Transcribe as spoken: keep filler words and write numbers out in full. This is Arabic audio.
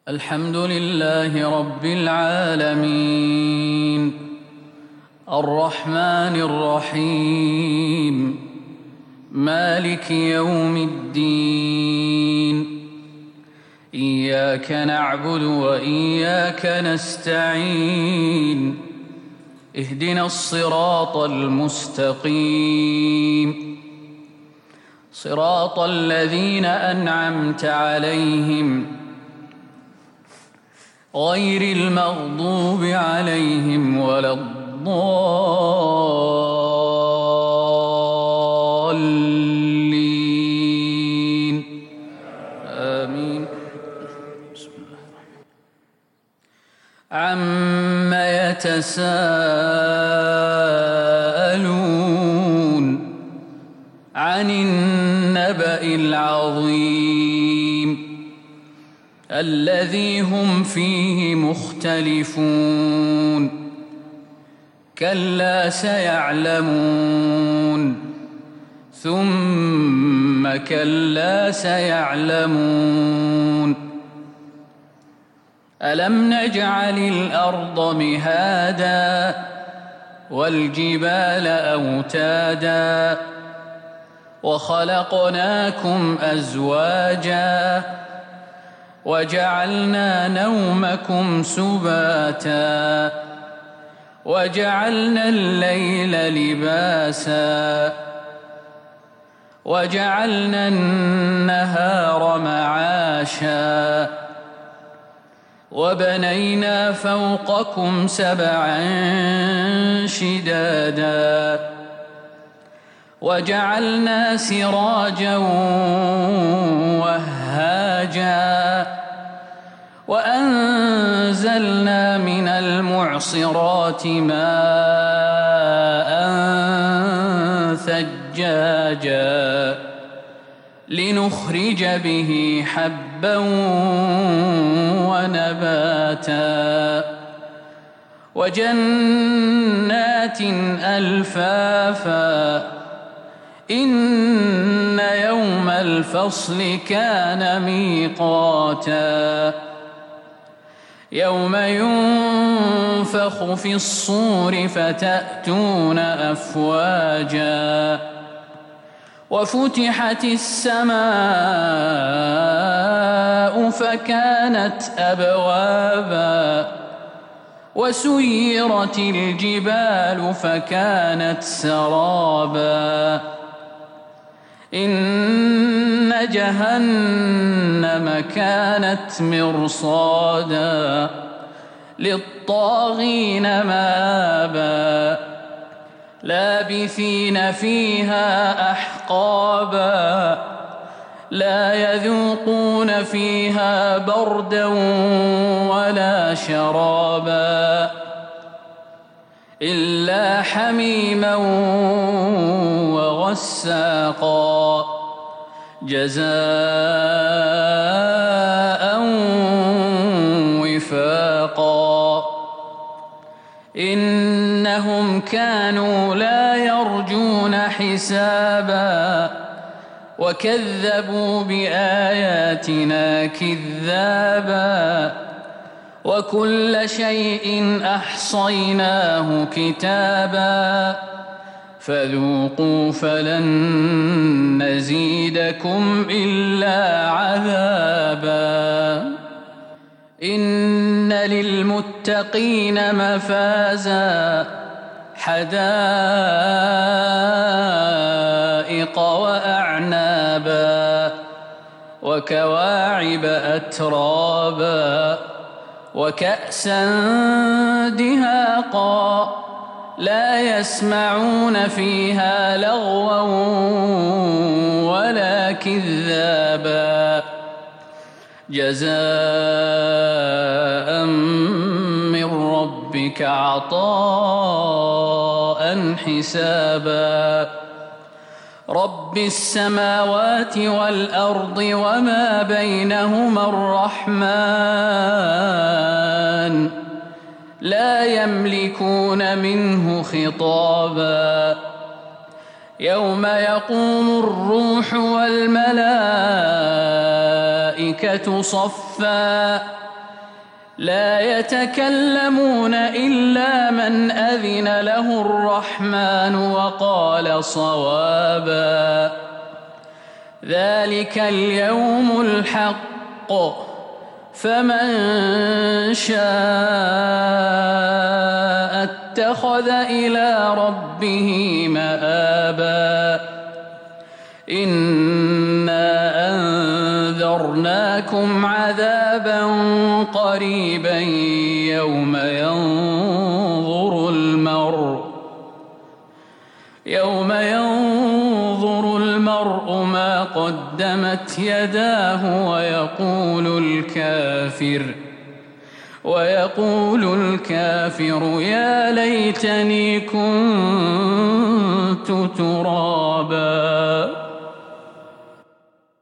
الحمد لله رب العالمين الرحمن الرحيم مالك يوم الدين إياك نعبد وإياك نستعين اهدنا الصراط المستقيم صراط الذين أنعمت عليهم غير المغضوب عليهم ولا الضالين آمين. بسم الله الرحمن الرحيم عم يتساءلون عن النبأ العظيم الذي هم فيه مختلفون كلا سيعلمون ثم كلا سيعلمون ألم نجعل الأرض مهادا والجبال أوتادا وخلقناكم أزواجا وجعلنا نومكم سباتا وجعلنا الليل لباسا وجعلنا النهار معاشا وبنينا فوقكم سبعا شدادا وجعلنا سراجا وهاجا وأنزلنا من المعصرات ماء ثجاجا لنخرج به حبا ونباتا وجنات ألفافا إن يوم الفصل كان ميقاتا يوم ينفخ في الصور فتأتون أفواجا وفتحت السماء فكانت أبوابا وسيرت الجبال فكانت سرابا إن جهنم كانت مرصادا للطاغين مآبا لابثين فيها أحقابا لا يذوقون فيها بردا ولا شرابا إلا حميما وغساقا جزاء وفاقا إنهم كانوا لا يرجون حسابا وكذبوا بآياتنا كذابا وكل شيء أحصيناه كتابا فذوقوا فلن نزيدكم إلا عذابا إن للمتقين مفازا حدائق وأعنابا وكواعب أترابا وكأسا دهاقا لا يسمعون فيها لغوا ولا كذابا جزاء من ربك عطاء حسابا رب السماوات والأرض وما بينهما الرحمن لا يملكون منه خطابا يوم يقوم الروح والملائكة صفا لا يتكلمون إلا من أذن له الرحمن وقال صوابا ذلك اليوم الحق فمن شاء اتخذ إلى ربه مآبا إنا أنذرناكم عذابا قريبا يوم ينظر المرء يوم ينظر المرء ما قدمت يداه ويقول الكافر ويقول الكافر يا ليتني كنت ترابا.